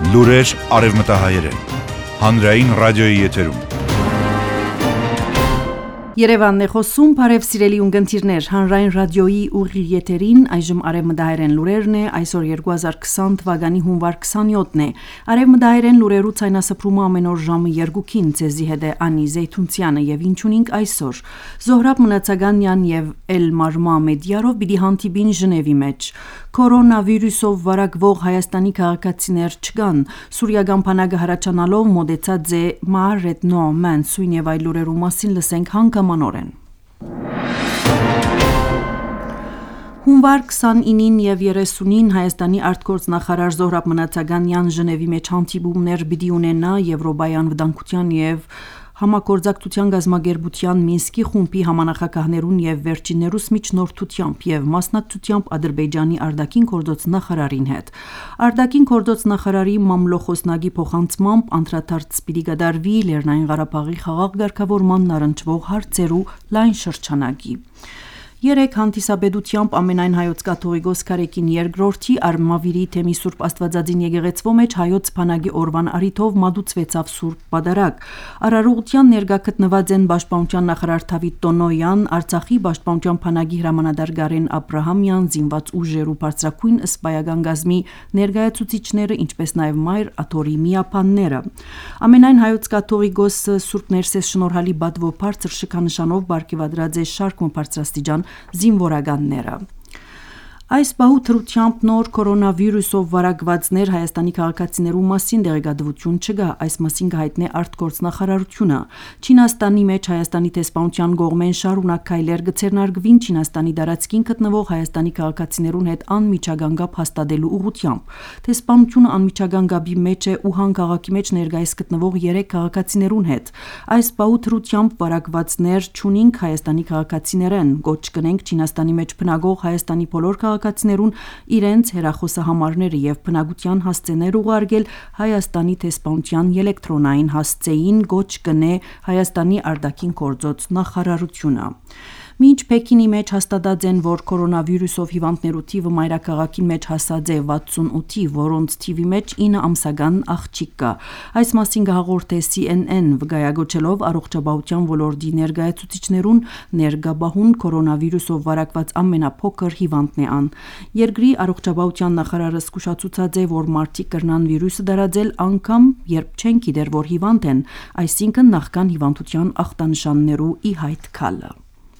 Լուրեր արևմտահայերեն, հանրային ռադիոյի եթերում։ Երևանն է խոսում, բարև սիրելի ունգընտիրներ, հանրային ռադիոյի ուղիղ եթերին, այժմ արևմտահայերեն լուրերն է, այսօր 2020 թվականի հունվար 27-ն է։ Արևմտահայերեն լուրերու ցայնասփռումը ամեն օր ժամը 2-ին ձեզի հետ է Անի Զեյթունցյանը եւ ինչ ունենք այսօր։ Զոհրաբ Մնացականյան եւ Էլմար Մամեդյարով պիտի հանդիպին Ժնևի մեջ։ Կորոնավիրուսով վարակվող Հայաստանի քաղաքացիներ չկան։ Սուրիական բանակը հրաչանալով մոտեցած է Մահարետ Նոման սույն եւ այլ լուրերու մասին լսենք հանգամանորեն։ Հունվար 29-ին եւ 30-ին Հայաստանի արտգործնախարար Զոհրաբ Մնացականյան Ժնևի մեջ հանդիպումներ պիտի ունենա Եվրոպայի անվտանգության եւ Համագործակցության գազագերբության Մինսկի խումբի համանախագահներուն եւ վերջիններուս միջնորդությամբ եւ մասնակցությամբ Ադրբեջանի արտաքին գործոց նախարարին հետ։ Արտաքին գործոց նախարարի մամլոխոսնագի փոխանցմամբ անդրադարձ պիտի կատարվի Լեռնային Ղարաբաղի խաղաղ ղեկավարման առնչվող հարցերու լայն շրջանագի։ Երեք հանդիսաբեդությամբ ամենայն հայոց կաթողիկոս Կարեկին II Արմավիրի թեմի Սուրբ Աստվածածին եկեղեցվո մեջ հայոց բանակի օրվան առիթով մատուցվեցավ Սուրբ Պատարագ։ Արարողության ներկա գտնված են Պաշտպանության նախարար Դավիթ Տոնոյան, Արցախի Պաշտպանության բանակի հրամանատար Գարեն Աբրահամյան, զինված ուժերու բարձրակույն սպայական գազմի ներկայացուցիչները, ինչպես նաև մայր Աթորի միապանները։ Ամենայն հայոց կաթողիկոս Սուրբ Ներսես շնորհալի բադվո բարձր շքանշանով բարգեւադրած է շարք բարձրաստիճան զինվորականները։ Այս պահու թրությամբ նոր կորոնավիրուսով վարակվածներ Հայաստանի քաղաքացիներու մասին դեղեկատվություն չկա, այս մասին կհայտնի արտգործնախարարությունը։ Չինաստանի մեջ Հայաստանի տեսփանության կողմեն շարունակ քայլեր կցերնարգվին Չինաստանի դարածքին գտնվող Հայաստանի քաղաքացիներուն հետ անմիջական կապ հաստատելու ուղղությամբ։ Տեսփանությունը անմիջական կապի մեջ է Ուհան քաղաքի մեջ ներկայիս գտնվող 3 քաղաքացիներուն հետ։ Այս պահու թրությամբ վարակվածներ չունինք Հայաստանի քաղաքացիներեն, գոչ կնենք Չինաստանի մեջ բնակող Հայաստանի բոլոր քաղաքացիներուն իրենց հեռախոսահամարները եւ բնակության հասցեներ ուղարկել Հայաստանի տեսփանության էլեկտրոնային հասցեին, գոչ կնե Հայաստանի արտաքին գործոց նախարարությունը։ Մինչ Պեկինի մեջ հաստատած են, որ կորոնավիրուսով հիվանդներու թիվը մայրաքաղաքին մեջ հասած է 68-ի, որոնց թիվի մեջ 9 ամսական աղջիկ կա։ Այս մասին կհաղորդե CNN վկայագոչելով առողջապահության ոլորտի ներկայացուցիչներուն ներկաբահուն կորոնավիրուսով վարակված ամենափոքր հիվանդն է ան։ Երկրի առողջապահության նախարարը զգուշացուցած է, որ մարդիկ կրնան վիրուսը դարածել անգամ երբ չեն գիտեր, որ հիվանդ են, այսինքն նախքան հիվանդության ախտանշաններու ի հայտ գալը։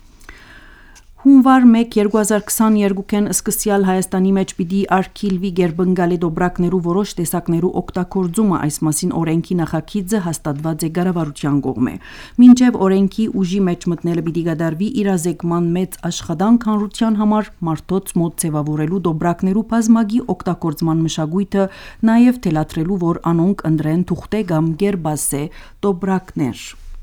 Հունվար 1 2022-ին սկսյալ Հայաստանի մեջ պիտի արգիլվի գերբնգալի դոբրակներու որոշ տեսակներու օգտագործումը, այս մասին օրենքի նախագիծը հաստատված է կառավարության կողմէ։ Մինչև օրենքի ուժի մեջ մտնելը պիտի կատարվի իրազեկման մեծ աշխատանք հանրության համար մարդոց մոտ ձևավորելու դոբրակներու բազմագի օգտագործման մշակույթը, նաև թելադրելու, որ անոնք ընտրեն թուղթե կամ գերբասե դոբրակներ։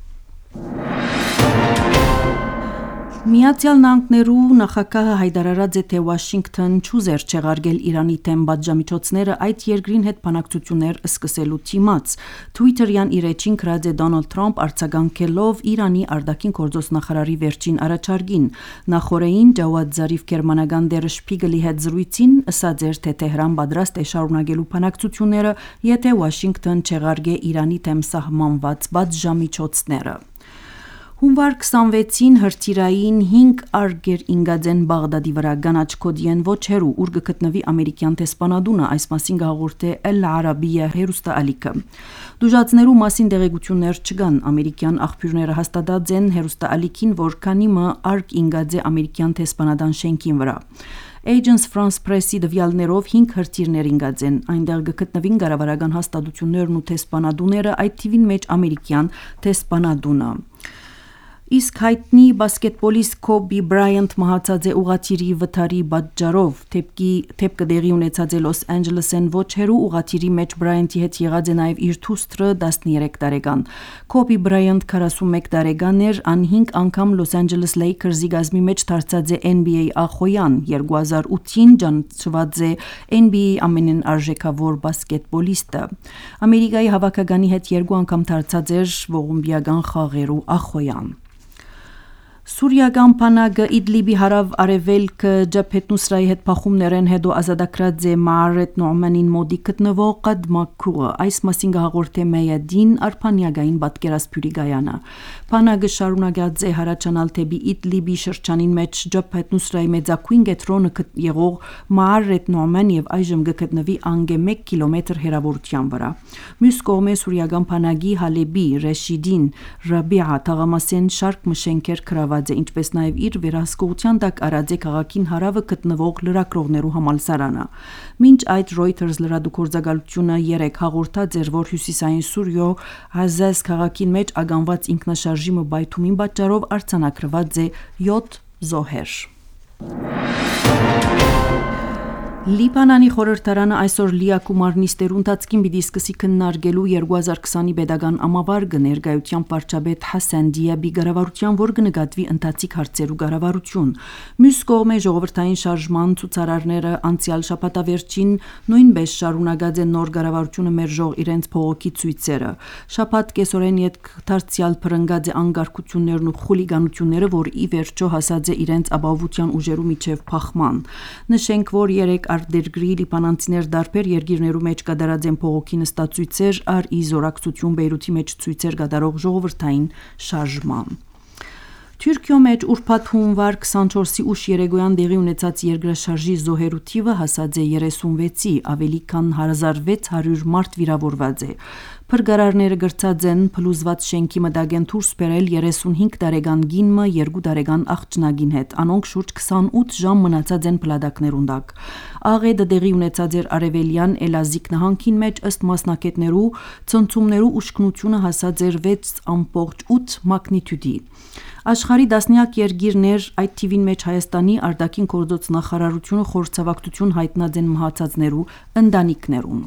Միացյալ Նահանգներու նախագահը հայտարարած է, թե Վաշինգթոն չուզեր չեղարկել Իրանի դեմ պատժամիջոցները այդ երկրին հետ բանակցություններ սկսելու դիմաց։ Twitter-յան իր էջին գրած է Դոնալդ Թրամփ արձագանքելով Իրանի արտաքին գործոց նախարարի վերջին առաջարկին։ Նախորդին Ջավադ Զարիֆ գերմանական Der Spiegel-ի հետ զրույցին ասաց էր, թե Թեհրան պատրաստ է շարունակելու բանակցությունները, եթե Վաշինգթոն չեղարկե Իրանի դեմ սահմանված պատժամիջոցները։ Հունվար 26-ին հրթիռային 5 արգեր ինգածեն Բաղդադի վրա գանաչ կոդի են ոչերու, ուր կգտնվի ամերիկյան տեսփանադունը, այս մասին կհաղորդե Al Arabiya հերուստաալիքը։ Դժուժացներու մասին տեղեկություններ չկան, ամերիկյան աղբյուրները հաստատած են հերուստաալիքին, որ քանի մը արկ ինգած է ամերիկյան տեսփանադան շենքին վրա։ Agence France Press-ի դվյալներով 5 հրթիռներ ինգած են, այնտեղ կգտնվին կառավարական հաստատություններն ու տեսփանադուները, այդ թիվին մեջ ամերիկյան տեսփանադունը։ Իսկ հայտնի բասկետբոլիստ Քոբի Բրայանտ մահացած է ուղղաթիռի վթարի պատճառով։ Թեփքը դեղի ունեցած է Լոս Անջելեսեն ոչերու, ուղղաթիռի մեջ Բրայանտի հետ եղած է նաև իր դուստրը 13 տարեկան։ Քոբի Բրայանտ 41 տարեկան էր, ան 5 անգամ Լոս Անջելես Լեյքերսի գազմի մեջ դարձած է NBA ախոյան, 2008-ին ճանաչված է NBA ամենեն արժեքավոր բասկետբոլիստը։ Ամերիկայի հավաքականի հետ 2 անգամ դարձած էր ողումբիական խաղերու ախոյան։ Սուրիական բանակը Իդլիբի հարավ-արևելքը Ջաբհեթ Նուսրայի հետ փախումներեն հետո ազատագրած է Մաարեթ Նոմանին մոդի գտնվող Կադմաքուղը, այս մասին հաղորդե Մեյադին արփանյակային պատկերասփյուրի գայանը։ Բանակը շարունակած է հարաճանալ թեպի Իդլիբի շրջանին մեջ Ջաբհեթ Նուսրայի մեծակույն կետրոնը եղող Մաարեթ Նոման եւ այժմ գտնվի անգե 1 կիլոմետր հեռավորության վրա։ Մյուս կողմը Սուրիական բանակի Հալեբի, Ռեշիդին, Ռաբիա թաղամասեն շարք մշենքեր ինչպես նաև իր վերահսկողության տակ արած է քաղաքին հարավը գտնվող լրագրողներու համալսարանը։ Մինչ այդ Reuters լրատվագործակալությունը 3 հաղորդած էր, որ հյուսիսային Սուրիո Հազազ քաղաքին մեջ ագանված ինքնաշարժի մբայթումին պատճառով արձանագրված է 7 զոհեր։ Լիբանանի խորհրդարանը այսօր լիակումար նիստերու ընթացքին պիտի սկսի քննարկելու 2020-ի պետական ամավարգը ներկայությամբ վարչապետ Հասան Դիաբի կառավարության, որ կնկատվի ընթացիկ հարցերու կառավարություն։ Մյուս կողմը ժողովրդային շարժման ցուցարարները անցյալ շաբաթավերջին նույնպես շարունակած են նոր կառավարությունը մերժող իրենց փողոքի ցույցերը։ Շաբաթ կեսօրեն յետք դարձյալ փրկած է անկարգություններն ու խուլիգանությունները, որ ի վերջո հասած է իրենց ապահովության ուժերու միջև փախման։ Նշենք, որ 3 արտերգրի լիբանանցիներ դարբեր երկիրներու մեջ կատարած են փողոքի նստածույցեր, առ ի զորակցություն Բեյրութի մեջ ցույցեր կատարող ժողովրդային շարժման։ Թուրքիո մեջ ուրբաթ հունվար 24-ի ուշ երեկոյան դեղի ունեցած երկրաշարժի զոհերու թիվը հասած է 36-ի, ավելի քան 1600 մարդ վիրավորված է։ Փրկարարները գրծած են փլուզված շենքի մտագեն դուրս բերել 35 տարեկան գինը 2 տարեկան աղջնագին հետ, անոնք շուրջ 28 ժամ մնացած են փլադակներուն տակ։ Աղետը դեղի ունեցած էր արևելյան Էլազիկ նահանգին մեջ, ըստ մասնակետներու ցնցումներու ուշքնությունը հասած էր 6.8 մագնիտյուդի։ Աշխարհի տասնյակ երկիրներ, այդ թիվին մեջ Հայաստանի արտաքին գործոց նախարարությունը խորհրդավարություն հայտնած են մահացածներու ընտանիքներուն։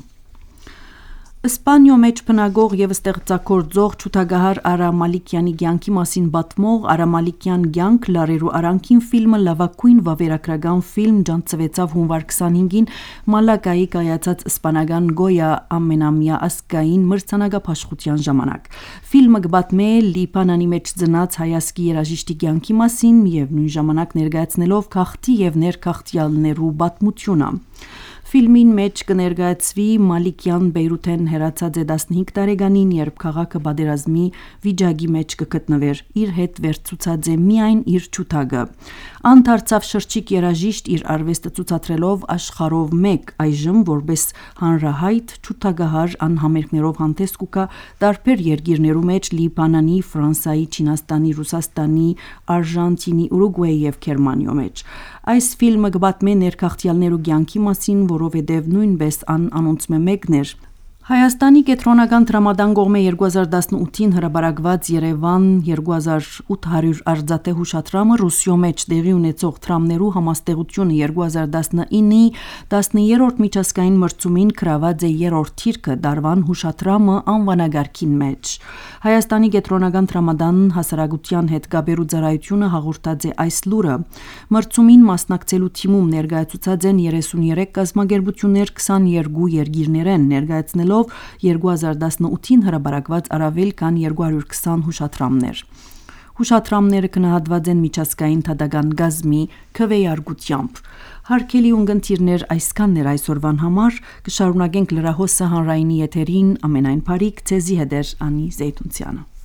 Իսպանիո մեջ բնագող եւ ստեղծագործող Չութագահար Արա Մալիկյանի կյանքի մասին պատմող Արա Մալիկյան կյանք լարերու արանքին ֆիլմը լավագույն վավերագրական ֆիլմ ջանցվեցավ հունվար 25-ին Մալագայի կայացած իսպանական Գոյա ամենամյա ազգային մրցանակապաշխության ժամանակ։ Ֆիլմը կպատմե Լիբանանի մեջ ծնած հայասկի երաժիշտի կյանքի մասին եւ նույն ժամանակ ներկայացնելով քաղցի եւ ներքաղցյալներու պատմությունը։ Ֆիլմին մեջ կներկայացվի Մալիկյան Բեյրութեն հեռացած է 15 տարեկանին, երբ քաղաքը պատերազմի վիճակի մեջ կգտնվեր, իր հետ վերցուցած է միայն իր Չութագը։ Անդարձավ շրջիկ երաժիշտ իր արվեստը ցուցադրելով աշխարհով մեկ, այժմ որպես հանրահայտ Չութագահար անհամերգներով հանդես կուկա տարբեր երկիրներու մեջ Լիբանանի, Ֆրանսայի, Չինաստանի, Ռուսաստանի, Արժանտինի, Ուրուգվայի եւ Գերմանիո մեջ։ Այս ֆիլմը կպատմի ներքաղցյալներու կյանքի մասին, որովհետև նույնպես անոնցմե մեկն էր։ Հայաստանի կենտրոնական տրամադան կողմէ 2018-ին հրապարակված Երևան 2800 արձատե հուշադրամը Ռուսիո մեջ տեղի ունեցող տրամներու համաստեղությունը 2019-ի 10-րդ միջազգային մրցումին գրաված է 3-րդ թիրքը դարվան հուշադրամը անվանագարքին մեջ։ Հայաստանի կենտրոնական տրամադան հասարակության հետ կապերու ծառայությունը հաղորդած է այս լուրը։ Մրցումին մասնակցելու թիմում ներկայացուցած են 33 կազմակերպություններ 22 երկիրներեն, ներկայացնելով 2018-ին հրապարակված առավել քան 220 հուշադրամներ։ Հուշադրամները գնահատված են միջազգային թադական գազմի քվեարկությամբ։ Հարգելի ունկնդիրներ, այսքանն էր այսօրվան համար, կշարունակենք լրահոսը հանրայինի եթերին ամենայն բարիք, ցեզի հետ Անի Զեյթունցյանը։